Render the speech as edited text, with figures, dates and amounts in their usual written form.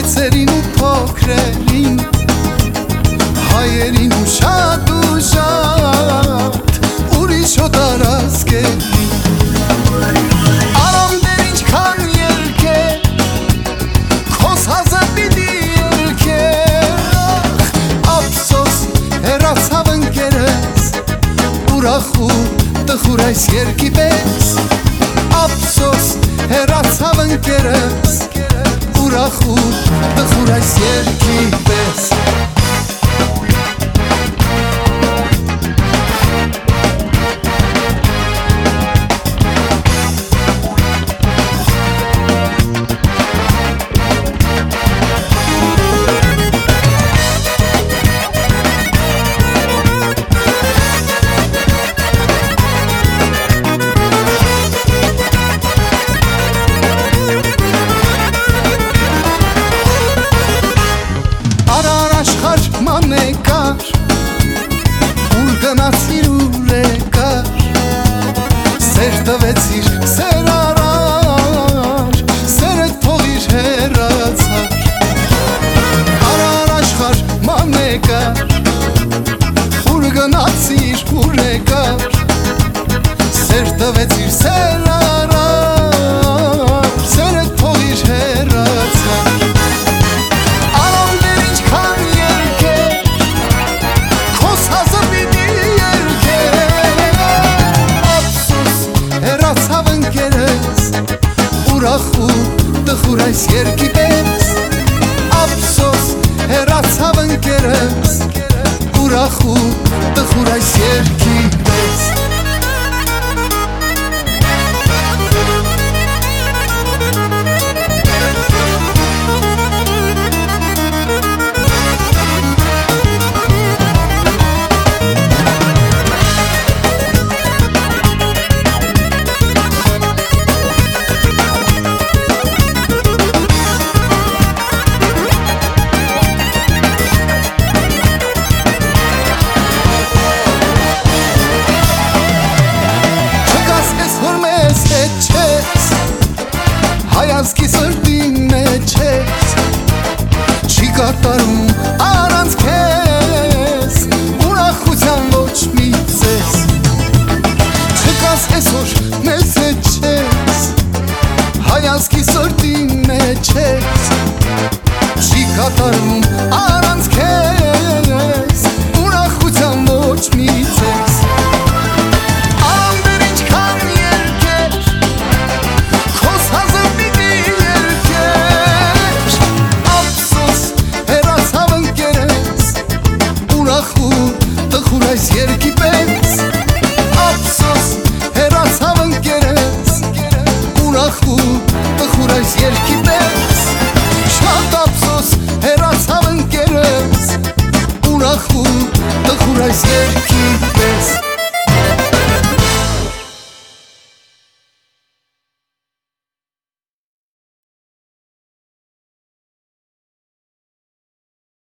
մեծերին ու փոքրերին, հայերին ու շատ ուրիշ օտարազգերին Արամ դեր ինչքան ելքեր քոս հազը պիտի ելքեր Ափսոս հեռացավ ընկերս ուրախ ու տխուր այս երկի պես Ափսոս հեռացավ ընկերս ուրախ ու տխուր այս երկի պես մանեկար ուր գնացիր ուր եկար սեր տվեցիր սեր արար սերդ թողիր հեռացար արար աշխար մանեկար ուր գնացիր ուր եկար սեր տվեցիր սեր արար սերդ թողիր հեռացար ուրախ ու տխուր այս երկի պես Ափսոս հեռացավ ընկերս ուրախ ու տխուր այս երկի պես Հայազգի սրտին մեջ ես Չի կատարում առանց քեզ Ուրախության ոչ մի ձեզ Չկաս այսօր մեզ հետ ես Հայազգի սրտին մեջ ես Չի կատարում առանց քեզ Ուրախության ոչ մի ձեզ տխուր այս երկի պես Ափսոս հեռացավ ընկերս ուրախ ու տխուր այս երկի պես Շատ ափսոս հեռացավ ընկերս ուրախ ու տխուր այս երկի